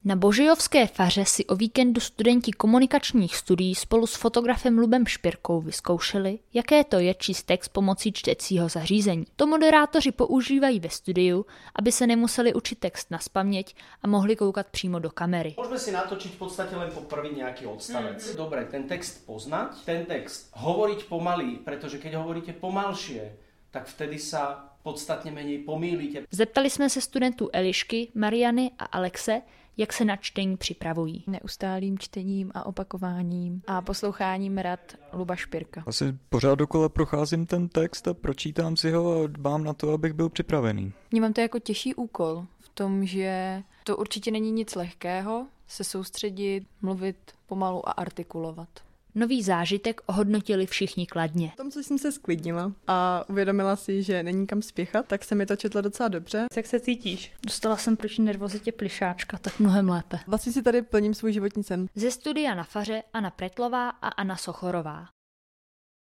Na Božejovské faře si o víkendu studenti komunikačních studií spolu s fotografem Lubem Špirkou vyzkoušeli, jaké to je číst text pomocí čtecího zařízení. To moderátoři používají ve studiu, aby se nemuseli učit text naspaměť a mohli koukat přímo do kamery. Môžeme si natočiť v podstate len po prvý nejaký odstavec. Dobre, ten text poznať, ten text hovoriť pomaly, pretože keď hovoríte pomalšie, tak vtedy sa podstatne menej pomýlite. Zeptali jsme se studentů Elišky, Mariany a Alexe, jak se na čtení připravují. Neustálým čtením a opakováním a posloucháním rad Luba Špirka. Asi pořád dokola procházím ten text a pročítám si ho a dbám na to, abych byl připravený. Vnímám to jako těžší úkol v tom, že to určitě není nic lehkého se soustředit, mluvit pomalu a artikulovat. Nový zážitek ohodnotili všichni kladně. V tom, co jsem se sklidnila a uvědomila si, že není kam spěchat, tak se mi to četlo docela dobře. Jak se cítíš? Dostala jsem proti nervozitě plišáčka, tak mnohem lépe. Vlastně si tady plním svůj životní sen. Ze studia na faře Anna Pretlová a Anna Sochorová.